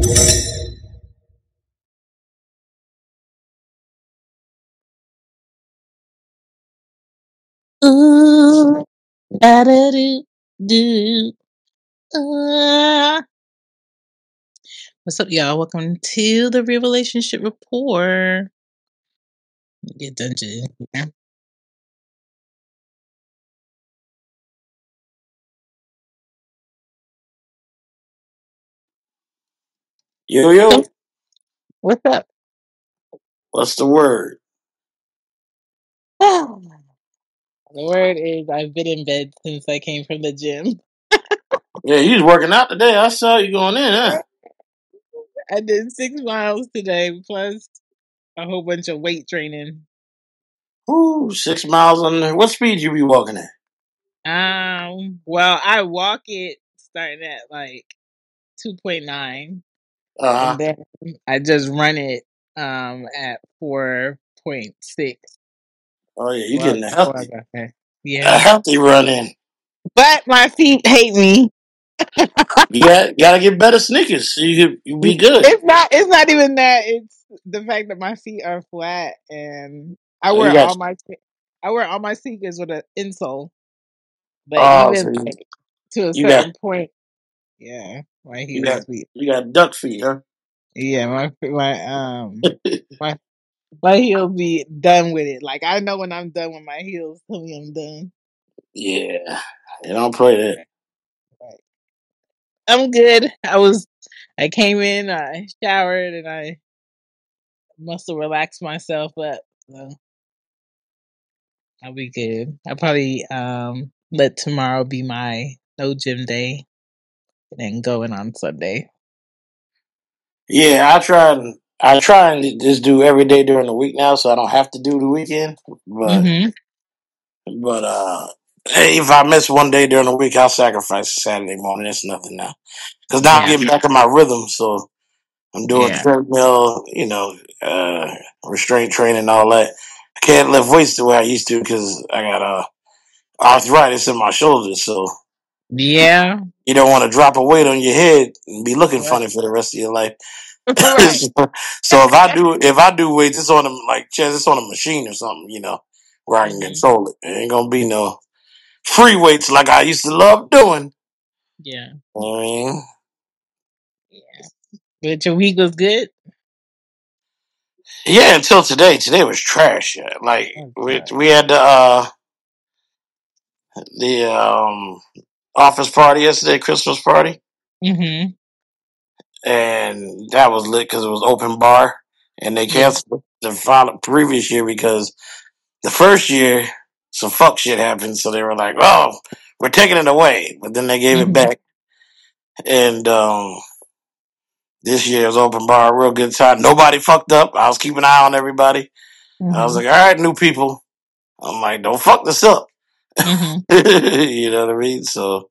Ooh, da da do do. Uh. What's up, y'all? Welcome to the Real Relationship Report. Get done to Yo, yo, What's up? what's the word? The word is I've been in bed since I came from the gym. Yeah, you was working out today. I saw you going in, huh? I did 6 miles today, plus a whole bunch of weight training. Ooh, 6 miles on there. What speed you be walking at? Well, I walk it starting at like 2.9, Uh-huh. and then I just run it at 4.6. Oh yeah, you Well, getting before I healthy. got there. A Yeah. healthy run in. But my feet hate me. You gotta get better sneakers so you be good. It's not even that. It's the fact that my feet are flat and I You wear got all my I wear all my sneakers with an insole. But so even like to a you got certain point, yeah, my you got heels be you got duck feet, huh? yeah, my my heels be done with it. Like I know when I'm done with my heels, tell me I'm done. Yeah. You don't play that. Right. I'm good. I came in, I showered, and I must have relaxed myself up. So I'll be good. I'll probably let tomorrow be my no gym day and then going on Sunday. Yeah, I try and just do every day during the week now so I don't have to do the weekend. But Mm-hmm. But hey, if I miss one day during the week, I'll sacrifice Saturday morning. It's nothing now, because now I'm Yeah. getting back in my rhythm. So I'm doing Yeah. treadmill, restraint training, and all that. I can't lift weights the way I used to because I got arthritis in my shoulders. So Yeah. you don't want to drop a weight on your head and be looking Right. funny for the rest of your life. Right. So if I do weights, it's on them like chest, it's on a machine or something, where I can Mm-hmm. control it. It ain't gonna be no free weights like I used to love doing. Yeah. I mean, Yeah. But your week was good? yeah, until today. Today was trash. Yeah. Like I'm we sorry. had the office party yesterday, Christmas party, Mm-hmm. and that was lit because it was open bar, and they Yeah. canceled the final previous year because the first year some fuck shit happened, so they were like, "Oh, we're taking it away," but then they gave it Mm-hmm. back, and this year was open bar, real good time. Nobody fucked up. I was keeping an eye on everybody. I was Mm-hmm. like, all right, new people. I'm like, don't fuck this up. Mm-hmm. You know what I mean? So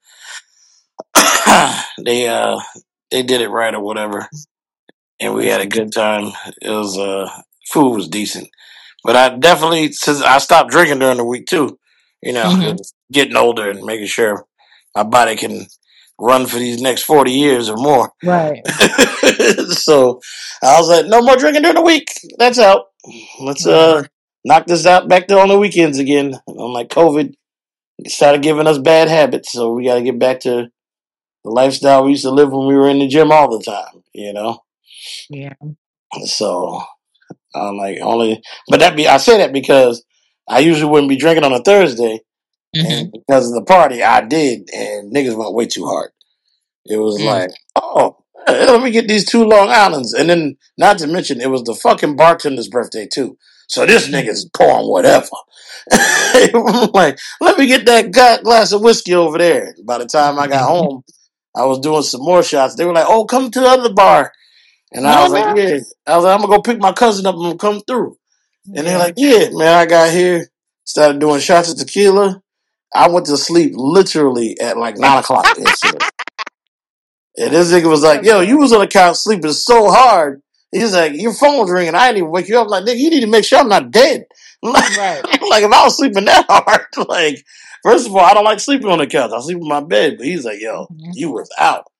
they they did it right or whatever, and we That's had a good. good time. It was food was decent, but I definitely since I stopped drinking during the week too. Mm-hmm. 'Cause getting older and making sure my body can run for these next 40 years or more. Right. So I was like, no more drinking during the week. That's out. Let's Right. knock this out back to on the weekends again. I'm like COVID started giving us bad habits, so we got to get back to the lifestyle we used to live when we were in the gym all the time. Yeah. So I'm like only, but I say that because I usually wouldn't be drinking on a Thursday, Mm-hmm. and because of the party, I did, and niggas went way too hard. It was Mm. like, oh, let me get these 2 Long Islands. And then, not to mention, it was the fucking bartender's birthday, too. So this nigga's pouring whatever. Like, let me get that glass of whiskey over there. By the time I got Mm-hmm. home, I was doing some more shots. They were like, oh, come to the other bar. And I Oh was like, no. yeah. I was like, I'm going to go pick my cousin up and I'm gonna come through. And they're Yeah. like, yeah, man, I got here, started doing shots of tequila. I went to sleep literally at like 9 o'clock yesterday. And this nigga was like, I'm yo, you was sorry. on the couch sleeping so hard. He's like, your phone was ringing. I didn't even wake you up. Like, nigga, you need to make sure I'm not dead. Right. Like, if I was sleeping that hard, like, first of all, I don't like sleeping on the couch. I sleep in my bed. But he's like, yo, Mm-hmm. you was out.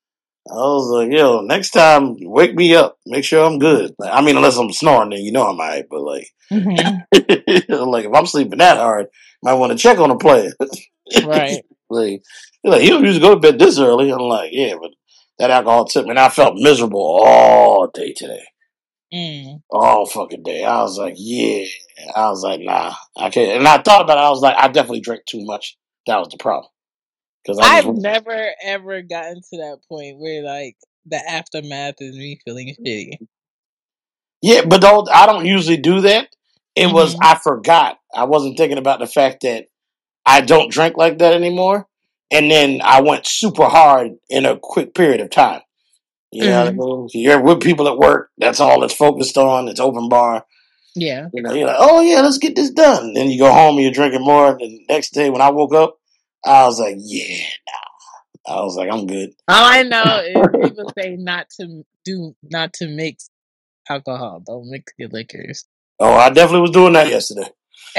I was like, yo, next time, wake me up. Make sure I'm good. Like, I mean, unless I'm snoring, then you know I'm alright. But like, Hmm. like if I'm sleeping that hard, might want to check on the player. Right. Like, you're like, you don't usually go to bed this early. I'm like, yeah, but that alcohol took me, and I felt miserable all day today, Mm. all fucking day. I was like, yeah. I was like, nah, I can't. And I thought about it. I was like, I definitely drank too much. That was the problem because I just I've never ever gotten to that point where like the aftermath is me feeling shitty. yeah, but I don't usually do that. It was Hmm. I forgot. I wasn't thinking about the fact that I don't drink like that anymore. And then I went super hard in a quick period of time. You know what I Mm. mean? You're with people at work. That's all it's focused on. It's open bar. Yeah. You know, you're like, oh yeah, let's get this done. Then you go home and you're drinking more. And the next day when I woke up, I was like, yeah. I was like, I'm good. All I know is people say not to mix alcohol. Don't mix your liquors. Oh, I definitely was doing that yesterday.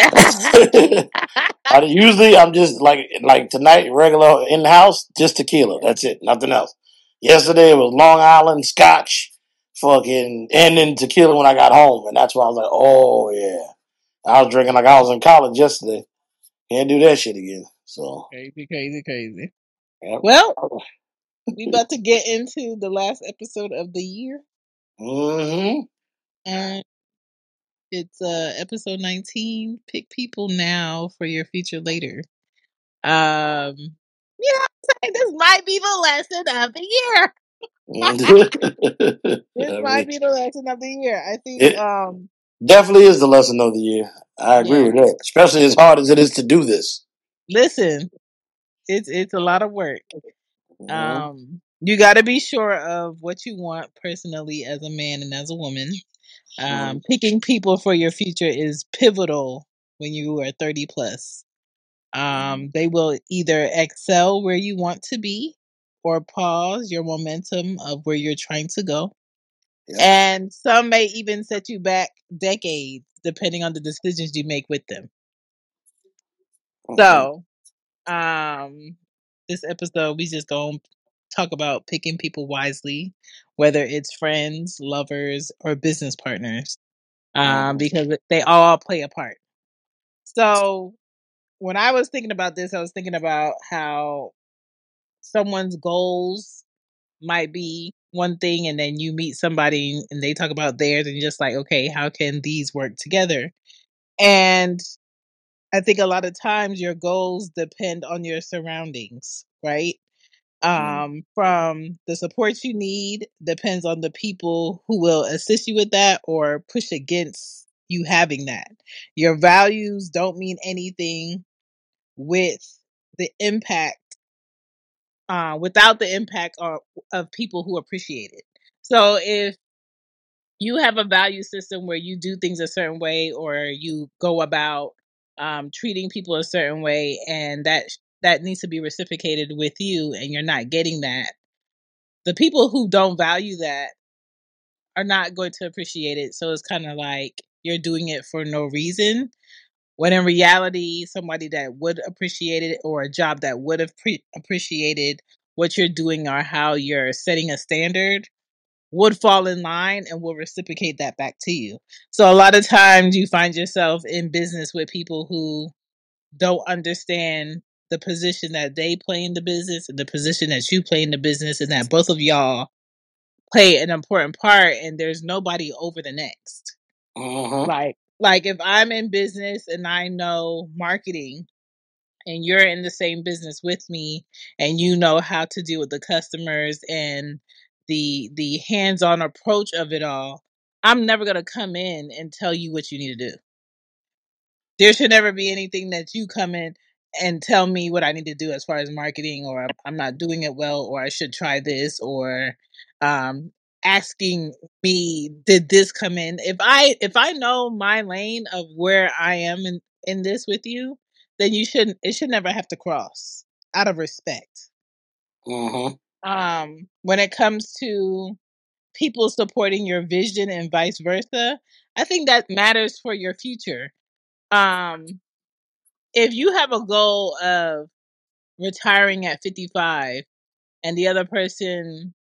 Usually I'm just like tonight, regular in the house, just tequila. That's it, nothing else. Yesterday it was Long Island Scotch, fucking, and then tequila when I got home, and that's why I was like, oh yeah, I was drinking like I was in college yesterday. Can't do that shit again. So, Crazy, crazy, crazy. yep. Well, we about to get into the last episode of the year, Mm-hmm. and it's episode 19. Pick people now for your future later. You know what I'm saying? This might be the lesson of the year. This I might mean, be the lesson of the year. I think. it definitely is the lesson of the year. I agree Yeah. with that, especially as hard as it is to do this. Listen, it's a lot of work. Mm-hmm. You got to be sure of what you want personally as a man and as a woman. Picking people for your future is pivotal when you are 30 plus. They will either excel where you want to be or pause your momentum of where you're trying to go. Yep. And some may even set you back decades depending on the decisions you make with them. Mm-hmm. So, um, this episode, we just going to talk about picking people wisely, whether it's friends, lovers, or business partners, Mm-hmm. because they all play a part. So, when I was thinking about this, I was thinking about how someone's goals might be one thing, and then you meet somebody and they talk about theirs, and you're just like, okay, how can these work together? And I think a lot of times your goals depend on your surroundings, right? From the support you need depends on the people who will assist you with that or push against you having that. Your values don't mean anything with the impact, without the impact of people who appreciate it. So if you have a value system where you do things a certain way or you go about treating people a certain way, and that needs to be reciprocated with you, and you're not getting that, the people who don't value that are not going to appreciate it. So it's kind of like you're doing it for no reason. When in reality, somebody that would appreciate it or a job that would have appreciated what you're doing or how you're setting a standard would fall in line and will reciprocate that back to you. So a lot of times you find yourself in business with people who don't understand the position that they play in the business and the position that you play in the business, and that both of y'all play an important part, and there's nobody over the next. Mm-hmm. Like if I'm in business and I know marketing and you're in the same business with me and you know how to deal with the customers and the hands-on approach of it all, I'm never going to come in and tell you what you need to do. There should never be anything that you come in and tell me what I need to do as far as marketing, or I'm not doing it well, or I should try this, or um, asking me, did this come in? If I know my lane of where I am in this with you, then it should never have to cross out of respect. Mm-hmm. When it comes to people supporting your vision and vice versa, I think that matters for your future. Um, if you have a goal of retiring at 55 and the other person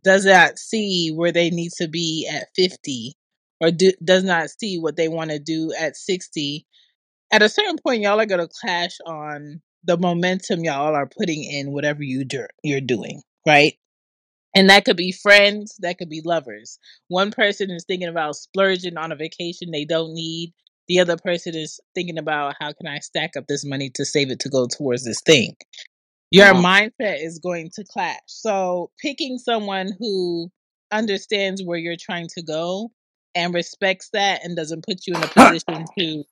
does not see where they need to be at 50, or does not see what they want to do at 60, at a certain point, y'all are going to clash on the momentum y'all are putting in whatever you're doing, right? And that could be friends, that could be lovers. One person is thinking about splurging on a vacation they don't need. The other person is thinking about how can I stack up this money to save it to go towards this thing. Your Mhm. mindset is going to clash. So picking someone who understands where you're trying to go and respects that and doesn't put you in a position to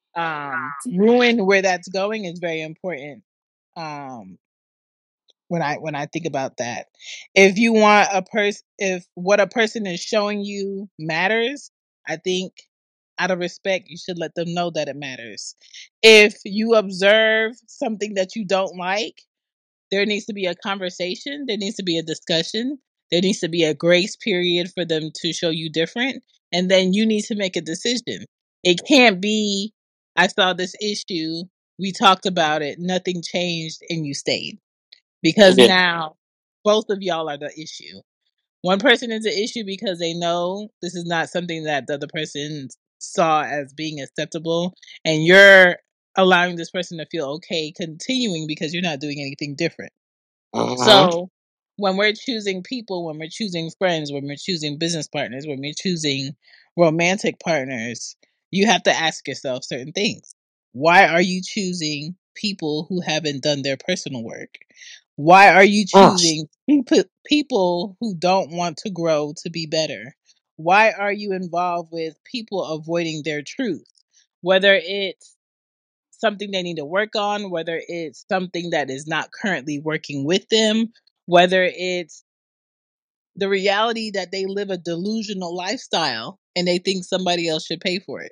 ruin where that's going is very important. Um, when I think about that, if you want a person, if what a person is showing you matters, I think out of respect, you should let them know that it matters. If you observe something that you don't like, there needs to be a conversation, there needs to be a discussion, there needs to be a grace period for them to show you different, and then you need to make a decision. It can't be, I saw this issue, we talked about it, nothing changed, and you stayed. Because Yeah. now both of y'all are the issue. One person is the issue because they know this is not something that the other person saw as being acceptable, and you're allowing this person to feel okay continuing because you're not doing anything different. Mhm. So when we're choosing people, when we're choosing friends, when we're choosing business partners, when we're choosing romantic partners, you have to ask yourself certain things. Why are you choosing people who haven't done their personal work? Why are you Mm. choosing people who don't want to grow to be better? Why are you involved with people avoiding their truth? Whether it's something they need to work on, whether it's something that is not currently working with them, whether it's the reality that they live a delusional lifestyle and they think somebody else should pay for it.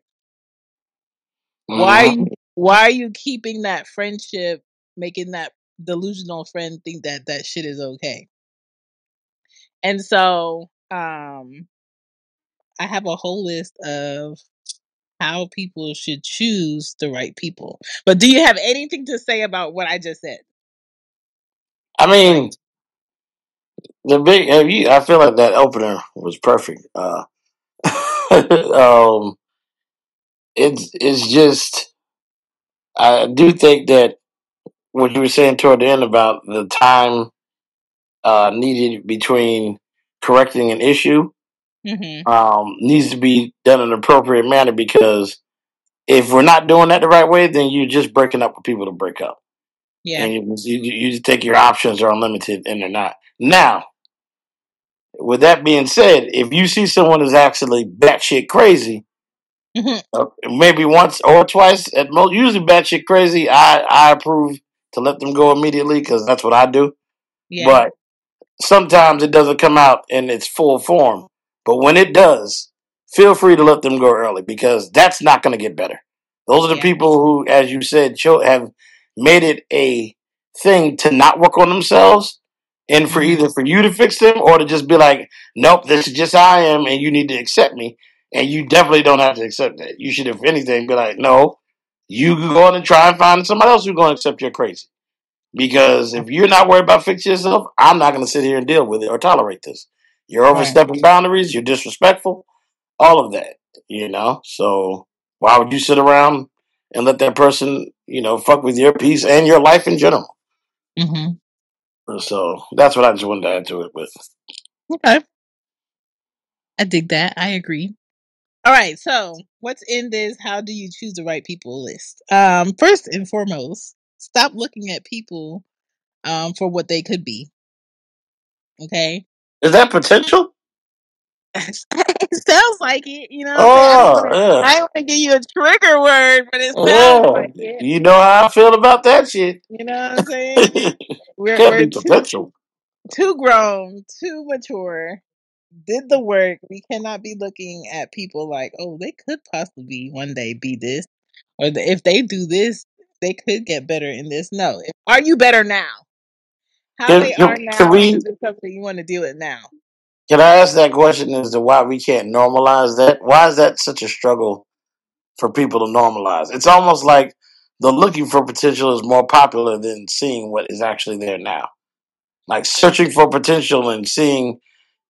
Why are you Mhm. why are you keeping that friendship, making that delusional friend think that that shit is okay? And so I have a whole list of how people should choose the right people. But do you have anything to say about what I just said? I Like, mean, the big. I feel like that opener was perfect. Um, it's just. I do think that what you were saying toward the end about the time needed between correcting an issue mhm. needs to be done in an appropriate manner, because if we're not doing that the right way, then you're just breaking up with people to break up, Yeah. and you just think your options are unlimited, and they're not. Now, with that being said, if you see someone is actually batshit crazy, Mhm. maybe once or twice at most, usually batshit crazy, I approve to let them go immediately, because that's what I do. Yeah. But sometimes it doesn't come out in its full form. But when it does, feel free to let them go early, because that's not going to get better. Those are the Yeah. people who, as you said, have made it a thing to not work on themselves, and for Mhm. either for you to fix them or to just be like, nope, this is just how I am, and you need to accept me. And you definitely don't have to accept that. You should, if anything, be like, no, you can go on and try and find somebody else who's going to accept you're crazy. Because if you're not worried about fixing yourself, I'm not going to sit here and deal with it or tolerate this. You're Right. overstepping boundaries. You're disrespectful. All of that, So why would you sit around and let that person, fuck with your peace and your life in general? Mhm. So that's what I just wanted to add to it with. Okay. I dig that. I agree. All right. So, what's in this how do you choose the right people list? First and foremost, stop looking at people for what they could be, okay? Is that potential? It sounds like it, you know what I'm saying? Oh, yeah. I don't want to give you a trigger word, but it sounds Yeah. like it. You know how I feel about that shit. You know what I'm saying? We're Can't be we're too potential. too grown, too mature, did the work. We cannot be looking at people like, oh, they could possibly one day be this, or if they do this, they could get better in this. No, are you better now? How Can, they are can, can now we is it something you want to deal with now? Can I ask that question as to why we can't normalize that? Why is that such a struggle for people to normalize? It's almost like the looking for potential is more popular than seeing what is actually there now. Like searching for potential and seeing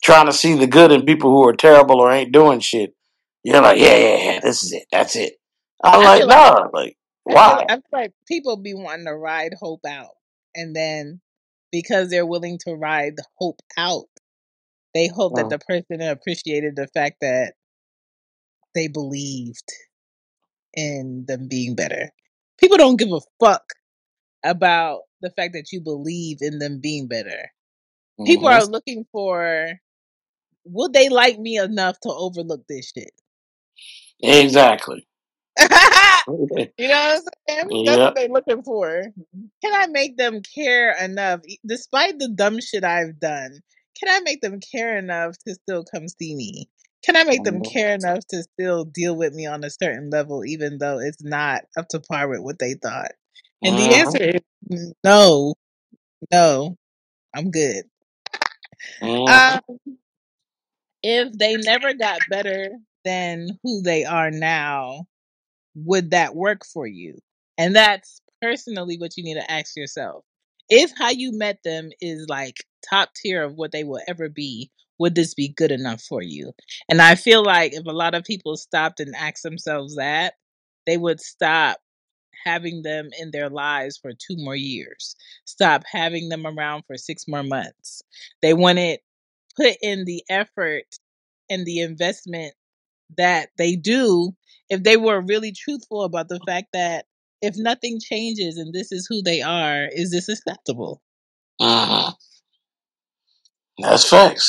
trying to see the good in people who are terrible or ain't doing shit. You're like, yeah, this is it. That's it. I'm I like, feel like nah, like, why? I feel like people be wanting to ride hope out, and then because they're willing to ride hope out, they hope that Mm. the person appreciated the fact that they believed in them being better. People don't give a fuck about the fact that you believe in them being better. People Mm-hmm. are looking for, would they like me enough to overlook this shit? Exactly. You know what I'm saying? That's what Yep. they're looking for. Can I make them care enough, despite the dumb shit I've done? Can I make them care enough to still come see me? Can I make them care enough to still deal with me on a certain level, even though it's not up to par with what they thought? And the Mm-hmm. answer is no, no, I'm good. Mm-hmm. Um, if they never got better than who they are now, would that work for you? And that's personally what you need to ask yourself. If how you met them is like top tier of what they will ever be, would this be good enough for you? And I feel like if a lot of people stopped and asked themselves that, they would stop having them in their lives for 2 more years, stop having them around for 6 more months. They wouldn't put in the effort and the investment that they do if they were really truthful about the fact that if nothing changes and this is who they are, is this acceptable? Mm-hmm. That's facts.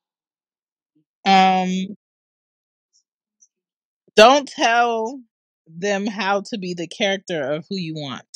Um, don't tell them how to be the character of who you want.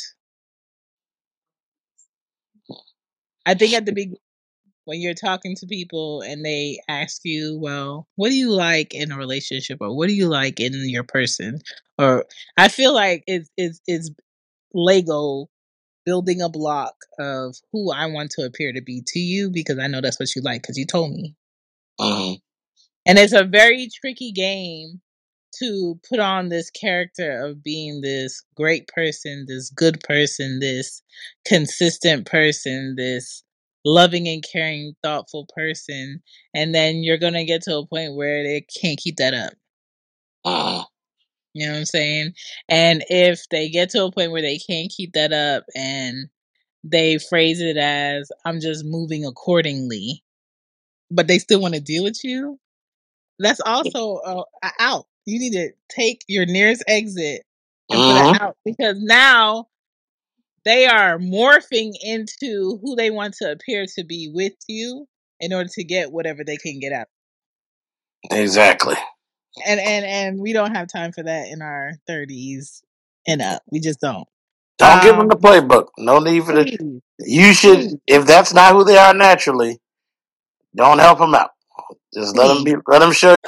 I think at the beginning, when you're talking to people and they ask you, well, what do you like in a relationship or what do you like in your person? Or I feel like it's Lego building a block of who I want to appear to be to you because I know that's what you like because you told me. Mm-hmm. And it's a very tricky game to put on this character of being this great person, this good person, this consistent person, this loving and caring, thoughtful person. And then you're going to get to a point where they can't keep that up. Mm-hmm. You know what I'm saying? And if they get to a point where they can't keep that up and they phrase it as I'm just moving accordingly, but they still want to deal with you, that's also a out. You need to take your nearest exit and put it Mm-hmm. out because now they are morphing into who they want to appear to be with you in order to get whatever they can get out. Exactly. And we don't have time for that in our 30s and up. We just don't. Don't give them the playbook. No need for the. Please, You should, please, if that's not who they are naturally, don't help them out. Just let them please. be. Let them show.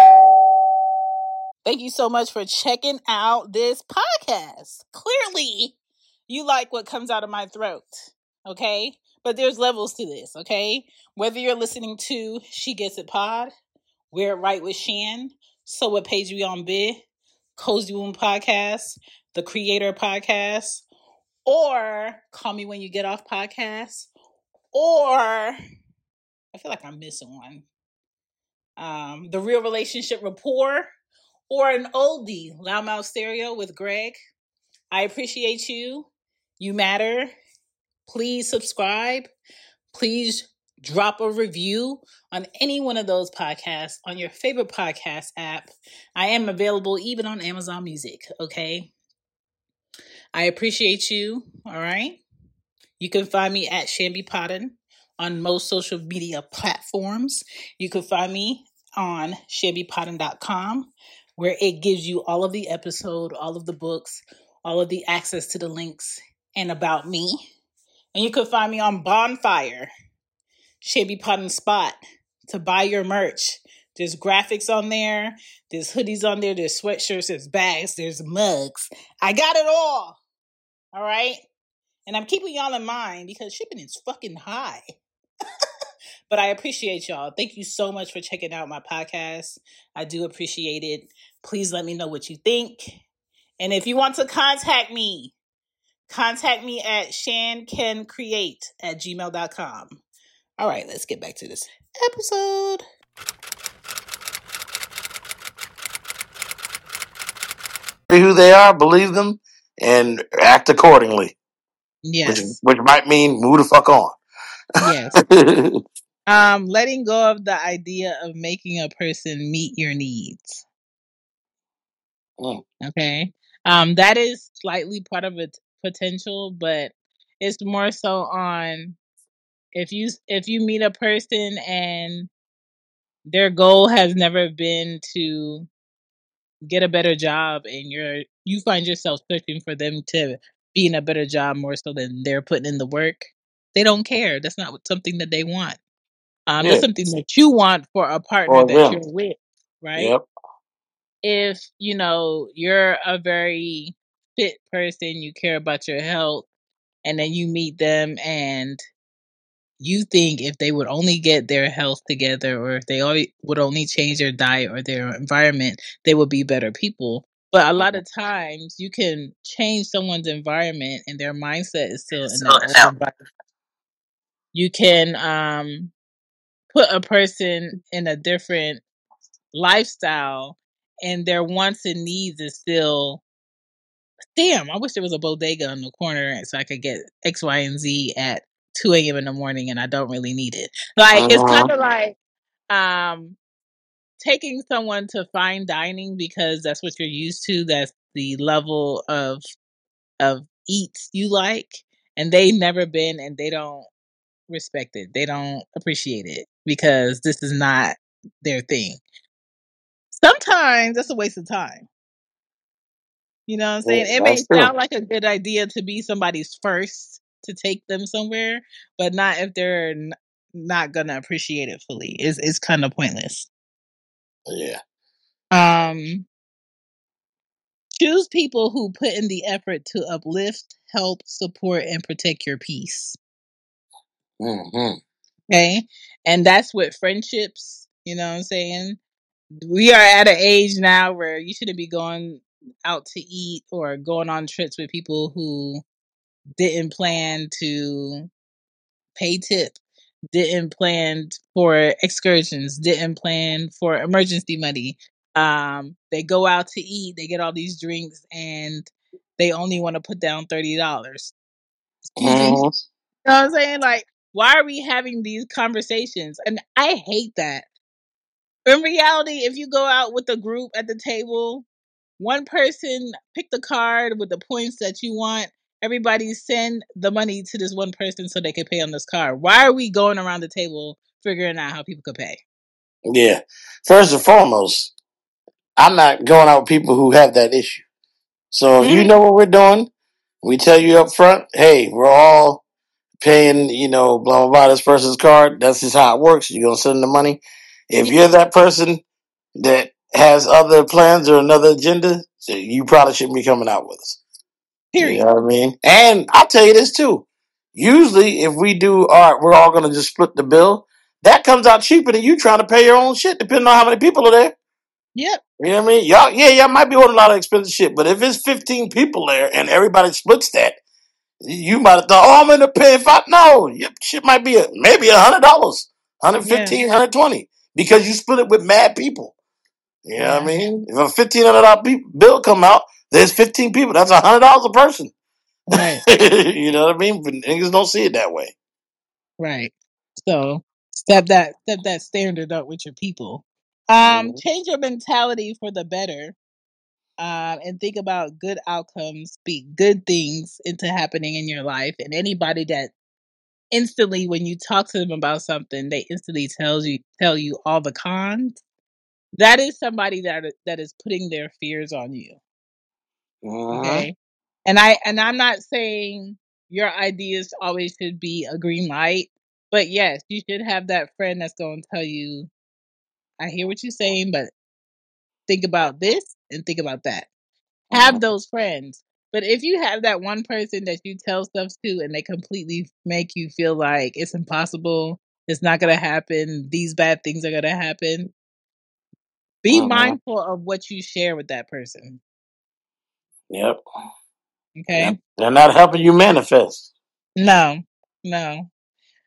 Thank you so much for checking out this podcast. Clearly, you like what comes out of my throat, okay? But there's levels to this, okay? Whether you're listening to She Gets It Pod, Wear It Right with Shan, So What Page We On Bid, Cozy Womb Podcast, The Creator Podcast, or Call Me When You Get Off Podcast, or I feel like I'm missing one. The Real Relationship Rapport, or an oldie, Loudmouth Stereo with Greg. I appreciate you. You matter. Please subscribe. Please drop a review on any one of those podcasts on your favorite podcast app. I am available even on Amazon Music, okay? I appreciate you, all right? You can find me at Shambi Podden on most social media platforms. You can find me on shambipodden.com, where it gives you all of the episode, all of the books, all of the access to the links, and about me. And you can find me on Bonfire, Shambi Podden Spot, to buy your merch. There's graphics on there, there's hoodies on there, there's sweatshirts, there's bags, there's mugs. I got it all right? And I'm keeping y'all in mind because shipping is fucking high. But I appreciate y'all. Thank you so much for checking out my podcast. I do appreciate it. Please let me know what you think. And if you want to contact me at shancancreate@gmail.com. All right, let's get back to this episode. Who they are, believe them, and act accordingly. Which Yes. which might mean move the fuck on. Yes. Letting go of the idea of making a person meet your needs. Mm, Okay. That is slightly part of its potential, but it's more so on if you meet a person and their goal has never been to get a better job and you find yourself searching for them to be in a better job more so than they're putting in the work, they don't care. That's not something that they want. That's yeah, something that you want for a partner or that them. you're with, right? Yep. If you're a very fit person, you care about your health, and then you meet them and you think if they would only get their health together or if they would only change their diet or their environment, they would be better people. But a lot of times you can change someone's environment and their mindset is still in that old environment. You can put a person in a different lifestyle and their wants and needs is still, damn, I wish there was a bodega on the corner so I could get X, Y, and Z at 2 a.m. in the morning and I don't really need it. Like it's kind Uh-huh. of like um taking someone to fine dining because that's what you're used to, that's the level of eats you like, and they never been and they don't respect it. They don't appreciate it because this is not their thing. Sometimes that's a waste of time. You know what I'm Yeah, saying? It may that's true. sound like a good idea to be somebody's first to take them somewhere, but not if they're not gonna appreciate it fully. It's kind of pointless. Yeah. Um, choose people who put in the effort to uplift, help, support, and protect your peace. Mm-hmm. Okay, and that's with friendships. You know what I'm saying? We are at an age now where you shouldn't be going out to eat or going on trips with people who didn't plan to pay tip, didn't plan for excursions, didn't plan for emergency money. They go out to eat, they get all these drinks, and they only want to put down $30. Excuse me. Mm-hmm. You know what I'm saying? Like, why are we having these conversations? And I hate that. In reality, if you go out with a group at the table, one person pick the card with the points that you want. Everybody send the money to this one person so they can pay on this card. Why are we going around the table figuring out how people could pay? Yeah. First and foremost, I'm not going out with people who have that issue. So if you Mm-hmm. know what we're doing, we tell you up front, hey, we're all paying, blah blah blah this person's card. That's just how it works. You're gonna send them the money. If Yeah, you're that person that has other plans or another agenda, so you probably shouldn't be coming out with us. You period. know what I mean? And I'll tell you this too. Usually, if we do, all right, we're all gonna just split the bill. That comes out cheaper than you trying to pay your own shit, depending on how many people are there. Yep. You know what I mean? Y'all might be ordering a lot of expensive shit, but if it's 15 people there and everybody splits that, you might have thought, oh, I'm gonna pay five. No, your shit might be maybe $100, Yeah. 115, 120, because you split it with mad people. You know what I Yeah. mean? If a $1,500 bill come out, there's 15 people. That's $100 a person. Right. You know what I mean? But niggas don't see it that way. Right. So step that standard up with your people. Mm-hmm. Change your mentality for the better. And think about good outcomes, speak good things into happening in your life. And anybody that instantly, when you talk to them about something, they instantly tell you all the cons. That is somebody that is putting their fears on you. Mm-hmm. Okay, and I'm not saying your ideas always should be a green light, but yes, you should have that friend that's going to tell you, "I hear what you're saying, but think about this and think about that." Have Mm-hmm. those friends. But if you have that one person that you tell stuff to and they completely make you feel like it's impossible, it's not going to happen, these bad things are going to happen, be Mm-hmm. mindful of what you share with that person. Yep. Yep. Okay? They're not helping you manifest. No, no.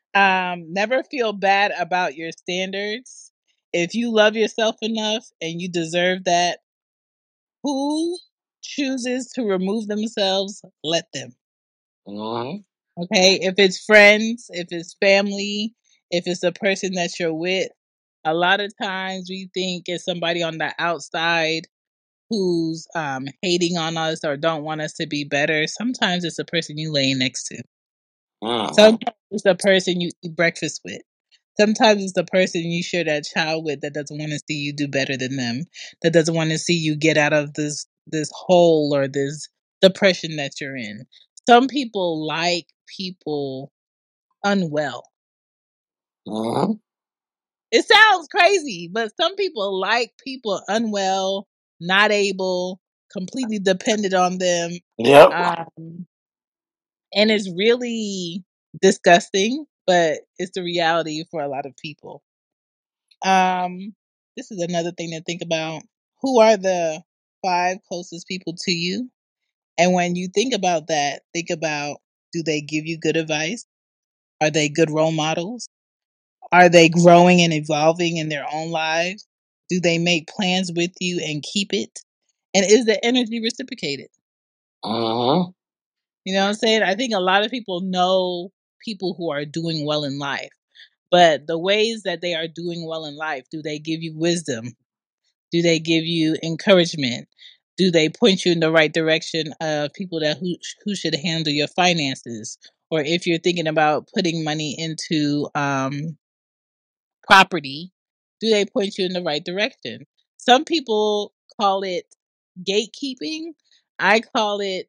Never feel bad about your standards. If you love yourself enough and you deserve that, who chooses to remove themselves, let them. Mm-hmm. Okay? If it's friends, if it's family, if it's a person that you're with, a lot of times we think it's somebody on the outside who's hating on us or don't want us to be better. Sometimes it's a person you lay next to. Mm-hmm. Sometimes it's the person you eat breakfast with. Sometimes it's the person you share that child with that doesn't want to see you do better than them, that doesn't want to see you get out of this hole or this depression that you're in. Some people like people unwell. Mm-hmm. It sounds crazy, but some people like people unwell, not able, completely dependent on them. Yep. Um, and it's really disgusting, but it's the reality for a lot of people. Um, this is another thing to think about. Who are the five closest people to you? And when you think about that, think about, do they give you good advice? Are they good role models? Are they growing and evolving in their own lives? Do they make plans with you and keep it? And is the energy reciprocated? Mm-hmm. You know what I'm saying? I think a lot of people know people who are doing well in life, but the ways that they are doing well in life, do they give you wisdom? Do they give you encouragement? Do they point you in the right direction of people that who should handle your finances? Or if you're thinking about putting money into property, do they point you in the right direction? Some people call it gatekeeping. I call it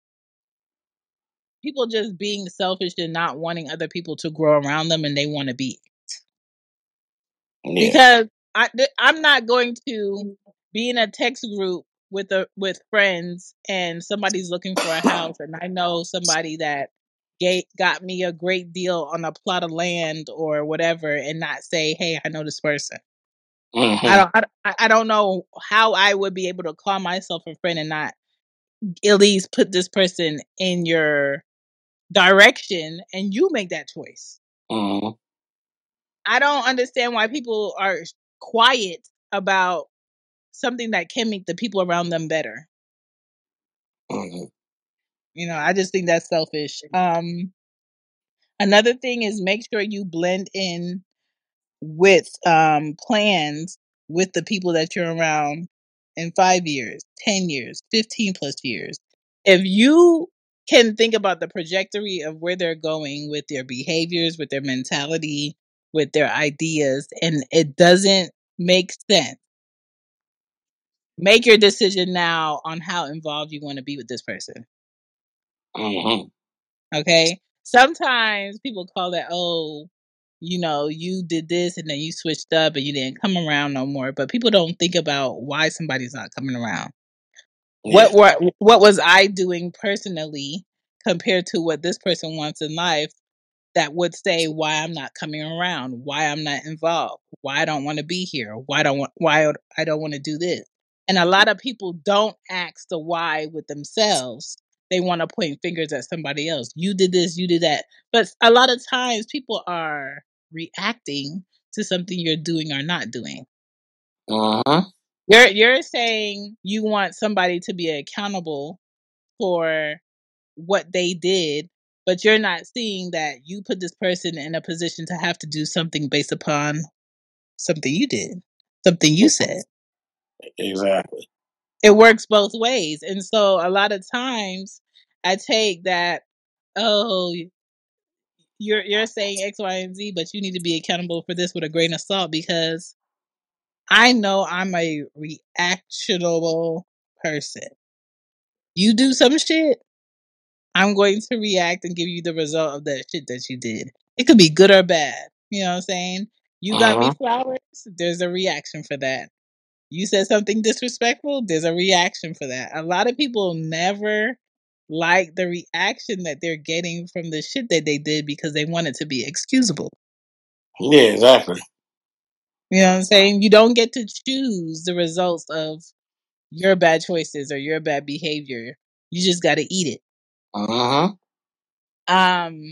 people just being selfish and not wanting other people to grow around them and they want to be. Yeah. Because I'm not going to be in a text group with friends and somebody's looking for a house and I know somebody that got me a great deal on a plot of land or whatever and not say, hey, I know this person. Mm-hmm. I don't know how I would be able to call myself a friend and not at least put this person in your direction and you make that choice. Mm-hmm. I don't understand why people are quiet about something that can make the people around them better. Mm-hmm. You know, I just think that's selfish. Another thing is make sure you blend in with plans with the people that you're around in 5 years, 10 years, 15 plus years. If you can think about the trajectory of where they're going with their behaviors, with their mentality, with their ideas, and it doesn't make sense, make your decision now on how involved you want to be with this person. Mm-hmm. Okay. Sometimes people call that, oh, you know, you did this and then you switched up and you didn't come around no more. But people don't think about why somebody's not coming around. Yeah. What was I doing personally compared to what this person wants in life that would say why I'm not coming around, why I'm not involved, why I don't want to be here, why I don't want to do this. And a lot of people don't ask the why with themselves. They want to point fingers at somebody else. You did this, you did that. But a lot of times people are reacting to something you're doing or not doing. Mm-hmm. You're saying you want somebody to be accountable for what they did, but you're not seeing that you put this person in a position to have to do something based upon something you did, something you said. Exactly. It works both ways. And so a lot of times I take that, oh, you're saying X, Y, and Z, but you need to be accountable for this with a grain of salt because I know I'm a reactionable person. You do some shit, I'm going to react and give you the result of that shit that you did. It could be good or bad. You know what I'm saying? You got me Mm-hmm. flowers, there's a reaction for that. You said something disrespectful, there's a reaction for that. A lot of people never like the reaction that they're getting from the shit that they did because they want it to be excusable. Yeah, exactly. You know what I'm saying? You don't get to choose the results of your bad choices or your bad behavior. You just got to eat it. Mm-hmm. Um,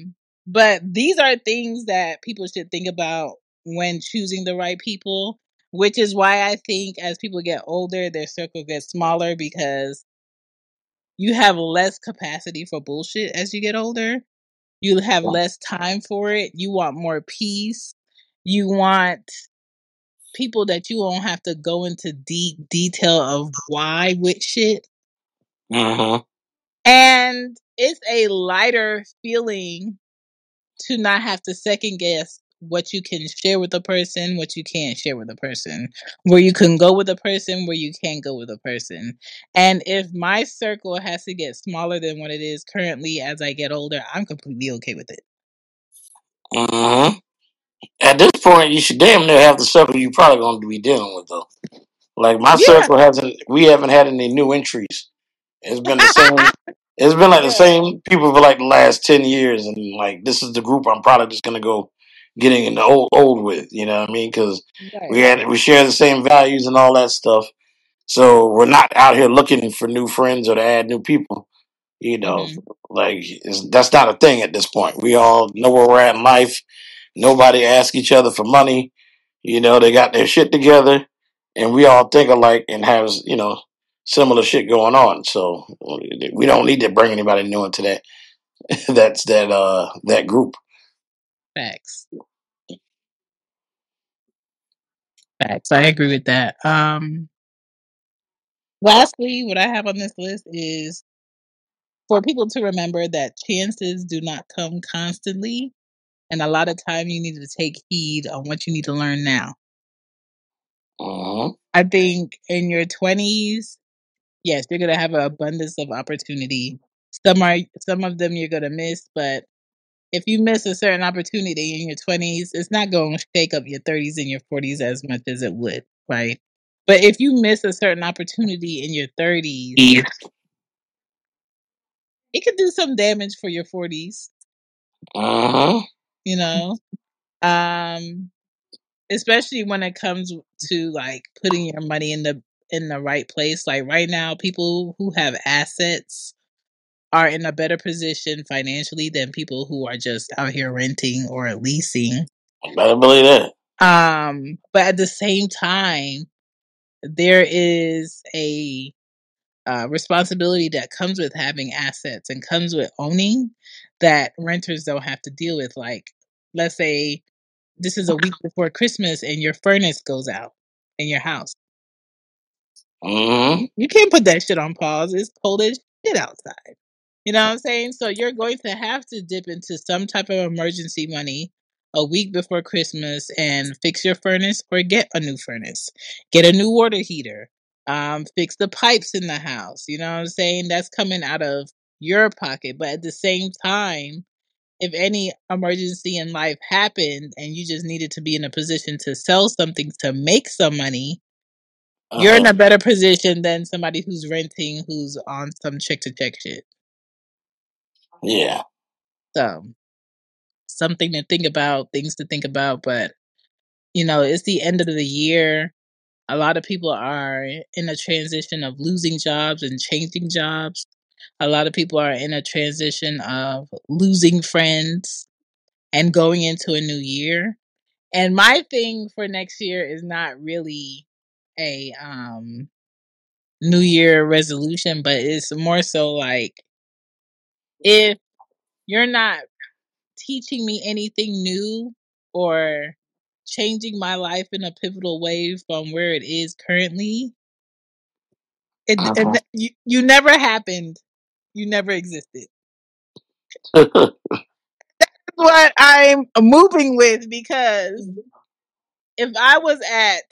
But these are things that people should think about when choosing the right people, which is why I think as people get older, their circle gets smaller because you have less capacity for bullshit as you get older. You have less time for it. You want more peace. You want people that you won't have to go into deep detail of why with shit. Mm-hmm. And it's a lighter feeling to not have to second guess what you can share with a person, what you can't share with a person, where you can go with a person, where you can't go with a person. And if my circle has to get smaller than what it is currently as I get older, I'm completely okay with it. Mm-hmm. At this point, you should damn near have the circle you probably going to be dealing with, though. Like my Yeah. circle hasn't. We haven't had any new entries. It's been the same. It's been like the Yeah. same people for like the last 10 years, and like this is the group I'm probably just gonna go getting in the old with. You know what I mean? Because Right. we share the same values and all that stuff. So we're not out here looking for new friends or to add new people. You know, Hmm. like that's not a thing at this point. We all know where we're at in life. Nobody asks each other for money. You know, they got their shit together, and we all think alike and have similar shit going on. So we don't need to bring anybody new into that. That's that group. Facts. Facts. I agree with that. Lastly, what I have on this list is for people to remember that chances do not come constantly. And a lot of time you need to take heed on what you need to learn now. Mm-hmm. I think in your 20s, yes, you're going to have an abundance of opportunity. Some of them you're going to miss, but if you miss a certain opportunity in your 20s, it's not going to shake up your 30s and your 40s as much as it would, right? But if you miss a certain opportunity in your 30s, it could do some damage for your 40s, Mm-hmm. you know? Um especially when it comes to like putting your money in the right place. Like right now, people who have assets are in a better position financially than people who are just out here renting or leasing. Better believe that. But at the same time, there is a responsibility that comes with having assets and comes with owning that renters don't have to deal with. Like, let's say this is a week before Christmas and your furnace goes out in your house. Mm-hmm. You can't put that shit on pause. It's cold as shit outside. You know what I'm saying? So you're going to have to dip into some type of emergency money a week before Christmas and fix your furnace or get a new furnace. Get a new water heater. Fix the pipes in the house. You know what I'm saying? That's coming out of your pocket. But at the same time, if any emergency in life happened and you just needed to be in a position to sell something to make some money, you're in Uh-huh. a better position than somebody who's renting, who's on some check to check shit. Yeah. So, something to think about, things to think about. But, it's the end of the year. A lot of people are in a transition of losing jobs and changing jobs. A lot of people are in a transition of losing friends and going into a new year. And my thing for next year is not really a new year resolution, but it's more so like if you're not teaching me anything new or changing my life in a pivotal way from where it is currently, Uh-huh. you never happened. You never existed. What I'm moving with because if I was at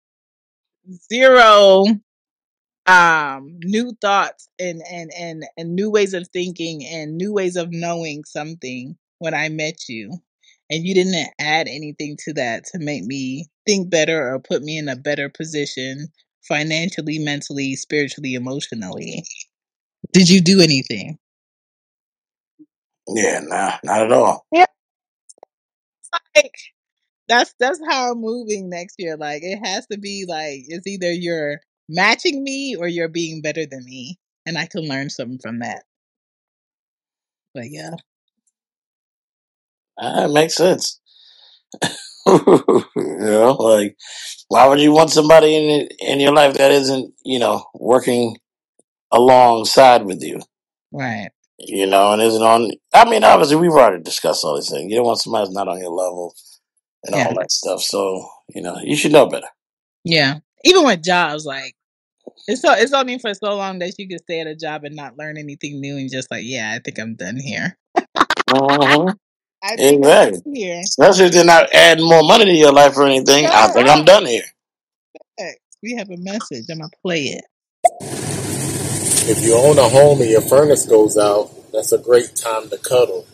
zero new thoughts and new ways of thinking and new ways of knowing something when I met you and you didn't add anything to that to make me think better or put me in a better position financially, mentally, spiritually, emotionally, did you do anything? Yeah, nah, not at all. Yeah, like that's how I'm moving next year. Like it has to be like it's either you're matching me or you're being better than me and I can learn something from that. But yeah. That makes sense. Like why would you want somebody in your life that isn't working alongside with you? Right. And isn't on. I mean, obviously, we've already discussed all these things. You don't want somebody that's not on your level and Yeah. all that stuff. So, you should know better. Yeah. Even with jobs, like it's only for so long that you can stay at a job and not learn anything new and just like, yeah, I think I'm done here. hmm I think I'm Exactly. done here. Especially if they're not adding more money to your life or anything. I Shut think I'm up. done here. We have a message. I'm gonna play it. If you own a home and your furnace goes out, that's a great time to cuddle.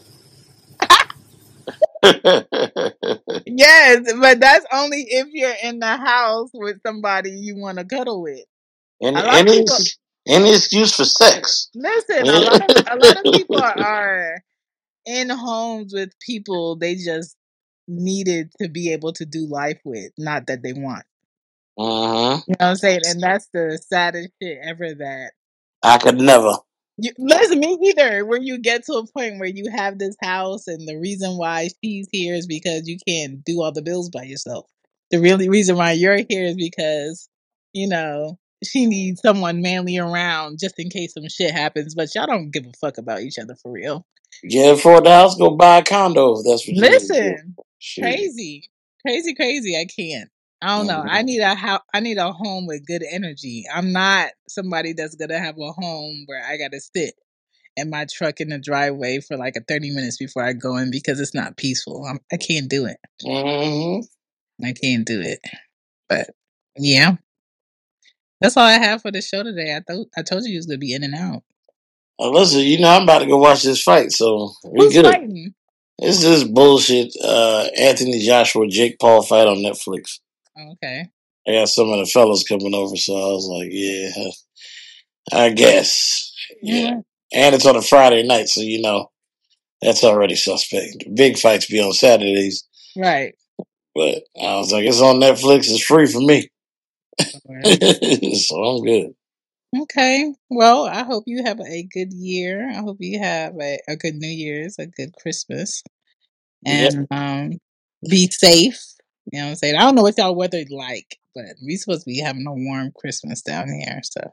Yes, but that's only if you're in the house with somebody you want to cuddle with. A any lot of any people any excuse for sex. listen. A lot of people are in homes with people they just needed to be able to do life with, not that they want. hmm You know what I'm saying? And that's the saddest shit ever. That I could never. listen, me either. When you get to a point where you have this house, and the reason why she's here is because you can't do all the bills by yourself. The really reason why you're here is because you know she needs someone manly around just in case some shit happens. But y'all don't give a fuck about each other for real. Get afford the house, go buy a condo if that's what you need to do. Listen, Shoot. crazy, crazy. I can't. I don't know. hmm I need a home with good energy. I'm not somebody that's gonna have a home where I gotta sit in my truck in the driveway for like a 30 minutes before I go in because it's not peaceful. I can't do it. hmm I can't do it. But yeah, that's all I have for the show today. I told you was gonna be in and out. Well, listen, I'm about to go watch this fight, so we Who's good. fighting? It's just bullshit. Anthony Joshua, Jake Paul fight on Netflix. Okay. I got some of the fellas coming over, so I was like, yeah, I guess. Yeah. Yeah. And it's on a Friday night, so that's already suspect. Big fights be on Saturdays, Right. but I was like, it's on Netflix. It's free for me, Well, so I'm good. okay. Well, I hope you have a good year. I hope you have a good New Year's, a good Christmas, Yep. and be safe. You know what I'm saying? I don't know what y'all weather like, but we supposed to be having a warm Christmas down here. So,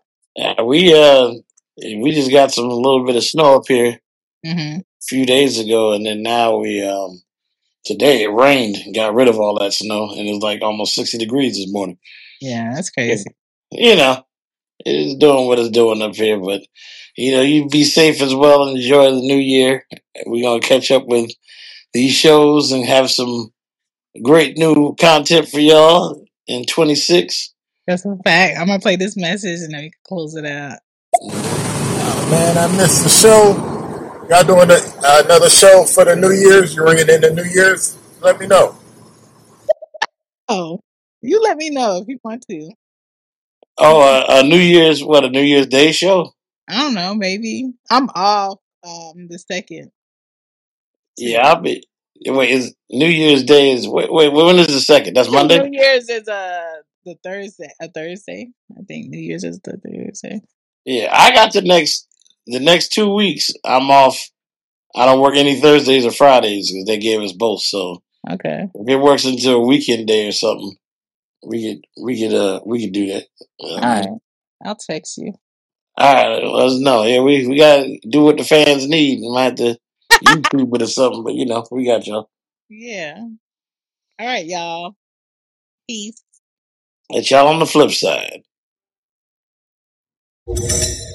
We just got some a little bit of snow up here a hmm few days ago, and then now we today it rained and got rid of all that snow, and it was like almost 60 degrees this morning. yeah, that's Yeah. crazy. You know, it's doing what it's doing up here, but you be safe as well and enjoy the new year. We're gonna catch up with these shows and have some great new content for y'all in 26. That's a fact. I'm gonna play this message and then we can close it out. Mhm. Man, I missed the show. Y'all doing another show for the New Year's? You ringing in the New Year's? Let me know. Oh, you let me know if you want to. Oh, a New Year's Day show? I don't know. Maybe I'm off the second Yeah, too. I'll be. Wait, is New Year's Day is wait when is the second? That's I think New Monday. Year's is the Thursday. A Thursday. I think New Year's is the Thursday. Yeah, I got the next 2 weeks. I'm off. I don't work any Thursdays or Fridays because they gave us both. So Okay. if it works into a weekend day or something, we could do that. All right. I'll text you. All right, let us know. Yeah, we gotta do what the fans need. We might have to YouTube it or something, but we got y'all. Yeah. All right, y'all. Peace. Let y'all on the flip side.